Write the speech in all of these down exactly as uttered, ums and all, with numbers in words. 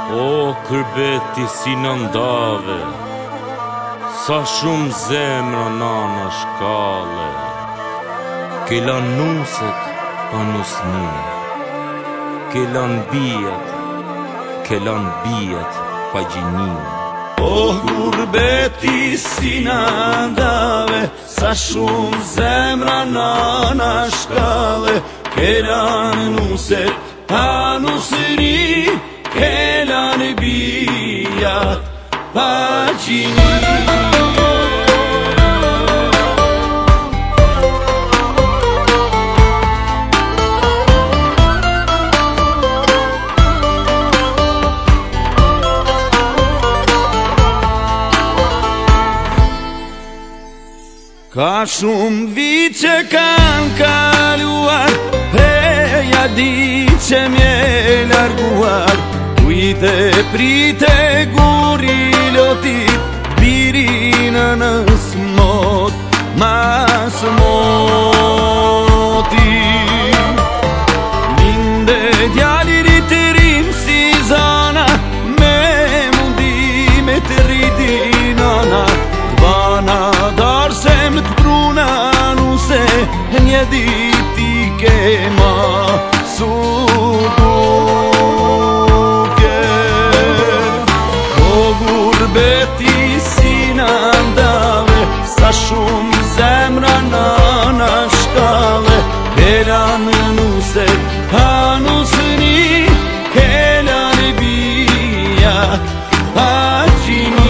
O kërbeti si në ndave, sa shumë zemra nana shkale, ke lan nuset pa nusni, ke lan bijat, ke lan bijat pa gjini. O kërbeti si në ndave, sa shumë zemra nana shkale, ke lan nuset pa nusni, ke lan bijat pa gjini. Ka shumë vit që kanë kaluar, preja di që m'je larguar, kujte prite guri lotit, birina në smot, mas moti. Linde djali rritë rim si zana, me mundi me të rriti nana, t'bana darsem të bruna nuse, një diti ke ma subuke. O gurbeti si në ndave, sa shumë zemra nana shkale, ke lan nuse pa nusni, ke lan bijat pa gjini.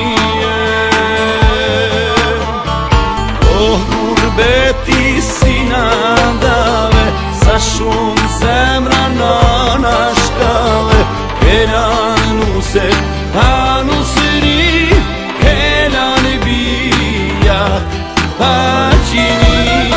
Gurbeti si në ndave, sa shumë zemra nana shkale, ke lan nuset pa nusni, ke lan bijat pa gjini.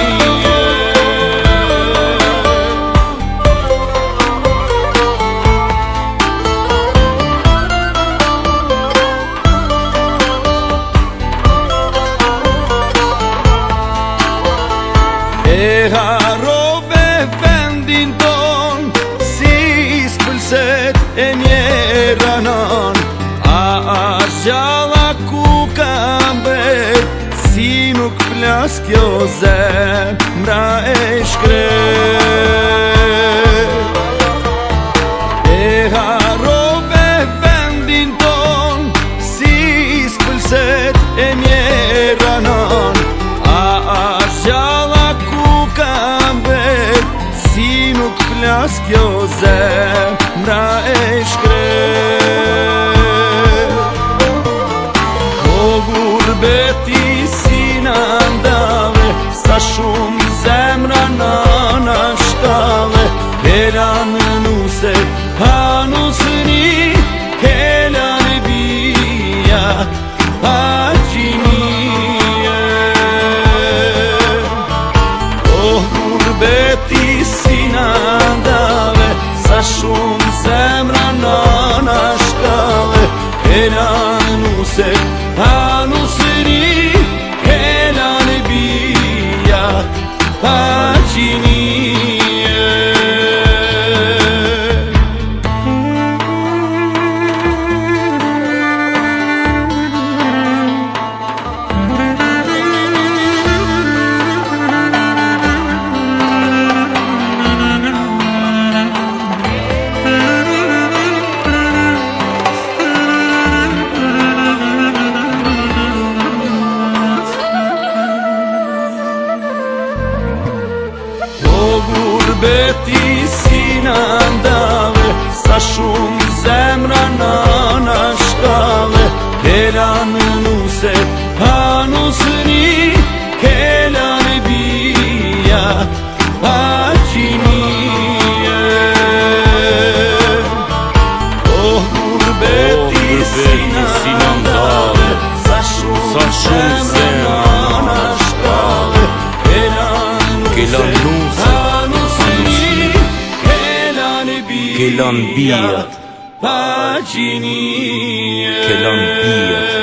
E harove vendin ton, si s'pëlset e mjera non, a është gjalla ku kam bet, si nuk plas kjo zemra e shkret. E harove vendin ton, si s'pëlset e mjera non, a është gjalla kam bet, si nuk plas kjo zemra e shkret. O gurbeti si në ndave, sa shumë zemra nana shkale, ke lan nuset pa nusni, ke lan bijat pa gjini. Gurbeti si në ndave, sa shumë zemra nana shkale, ke lan nuset pa nusni, ke lan bijat pa gjini. Gurbeti si në ndave, sa shumë zemra nana shkale, ke lan nuset pa nusni, ke lan bijat pa gjini. O gurbeti si në ndave, sa shumë zemra nana shkale, ke lan nuset Ke lan bijat pa gjini. Ke lan bijat